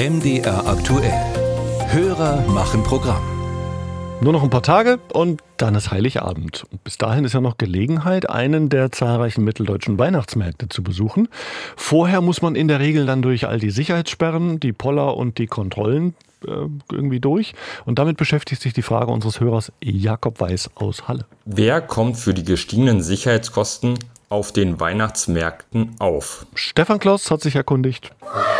MDR aktuell. Hörer machen Programm. Nur noch ein paar Tage und dann ist Heiligabend. Und bis dahin ist ja noch Gelegenheit, einen der zahlreichen mitteldeutschen Weihnachtsmärkte zu besuchen. Vorher muss man in der Regel dann durch all die Sicherheitssperren, die Poller und die Kontrollen irgendwie durch. Und damit beschäftigt sich die Frage unseres Hörers Jakob Weiß aus Halle. Wer kommt für die gestiegenen Sicherheitskosten auf den Weihnachtsmärkten auf? Stefan Kloss hat sich erkundigt.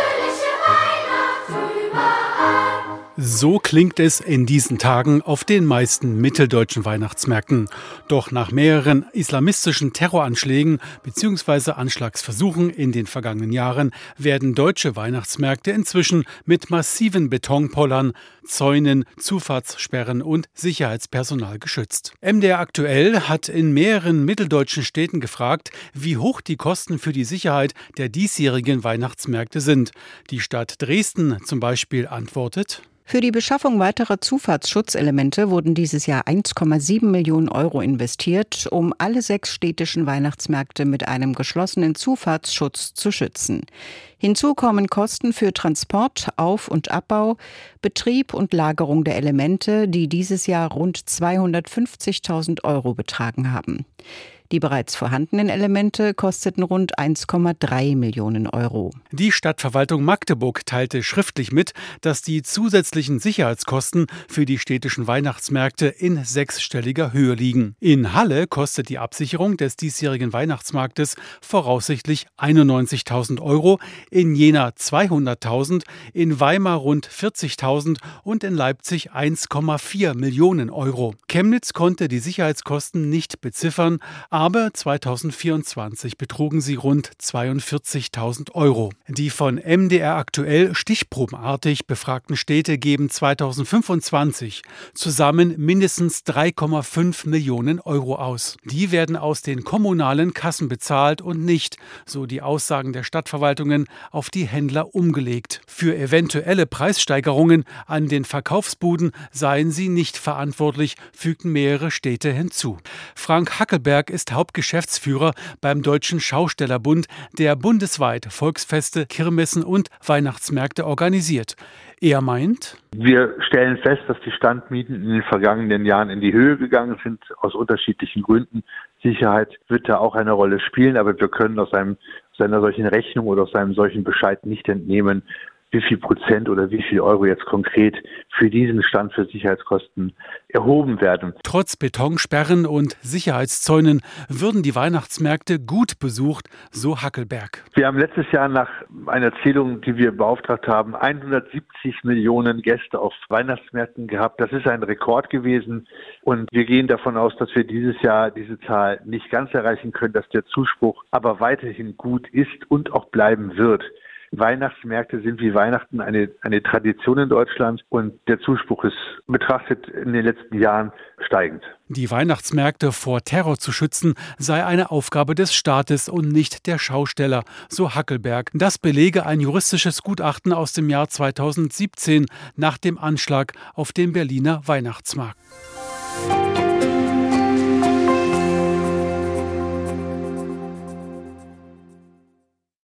So klingt es in diesen Tagen auf den meisten mitteldeutschen Weihnachtsmärkten. Doch nach mehreren islamistischen Terroranschlägen bzw. Anschlagsversuchen in den vergangenen Jahren werden deutsche Weihnachtsmärkte inzwischen mit massiven Betonpollern, Zäunen, Zufahrtssperren und Sicherheitspersonal geschützt. MDR aktuell hat in mehreren mitteldeutschen Städten gefragt, wie hoch die Kosten für die Sicherheit der diesjährigen Weihnachtsmärkte sind. Die Stadt Dresden zum Beispiel antwortet: Für die Beschaffung weiterer Zufahrtsschutzelemente wurden dieses Jahr 1,7 Millionen Euro investiert, um alle 6 städtischen Weihnachtsmärkte mit einem geschlossenen Zufahrtsschutz zu schützen. Hinzu kommen Kosten für Transport, Auf- und Abbau, Betrieb und Lagerung der Elemente, die dieses Jahr rund 250.000 Euro betragen haben. Die bereits vorhandenen Elemente kosteten rund 1,3 Millionen Euro. Die Stadtverwaltung Magdeburg teilte schriftlich mit, dass die zusätzlichen Sicherheitskosten für die städtischen Weihnachtsmärkte in 6-stelliger Höhe liegen. In Halle kostet die Absicherung des diesjährigen Weihnachtsmarktes voraussichtlich 91.000 Euro, in Jena 200.000, in Weimar rund 40.000 und in Leipzig 1,4 Millionen Euro. Chemnitz konnte die Sicherheitskosten nicht beziffern, aber 2024 betrugen sie rund 42.000 Euro. Die von MDR aktuell stichprobenartig befragten Städte geben 2025 zusammen mindestens 3,5 Millionen Euro aus. Die werden aus den kommunalen Kassen bezahlt und nicht, so die Aussagen der Stadtverwaltungen, auf die Händler umgelegt. Für eventuelle Preissteigerungen an den Verkaufsbuden seien sie nicht verantwortlich, fügten mehrere Städte hinzu. Frank Hackelberg ist Hauptgeschäftsführer beim Deutschen Schaustellerbund, der bundesweit Volksfeste, Kirmessen und Weihnachtsmärkte organisiert. Er meint: Wir stellen fest, dass die Standmieten in den vergangenen Jahren in die Höhe gegangen sind, aus unterschiedlichen Gründen. Sicherheit wird da auch eine Rolle spielen, aber wir können aus einer solchen Rechnung oder aus einem solchen Bescheid nicht entnehmen, wie viel Prozent oder wie viel Euro jetzt konkret für diesen Stand für Sicherheitskosten erhoben werden. Trotz Betonsperren und Sicherheitszäunen würden die Weihnachtsmärkte gut besucht, so Hackelberg. Wir haben letztes Jahr nach einer Zählung, die wir beauftragt haben, 170 Millionen Gäste auf Weihnachtsmärkten gehabt. Das ist ein Rekord gewesen und wir gehen davon aus, dass wir dieses Jahr diese Zahl nicht ganz erreichen können, dass der Zuspruch aber weiterhin gut ist und auch bleiben wird. Weihnachtsmärkte sind wie Weihnachten eine Tradition in Deutschland und der Zuspruch ist betrachtet in den letzten Jahren steigend. Die Weihnachtsmärkte vor Terror zu schützen, sei eine Aufgabe des Staates und nicht der Schausteller, so Hackelberg. Das belege ein juristisches Gutachten aus dem Jahr 2017 nach dem Anschlag auf den Berliner Weihnachtsmarkt.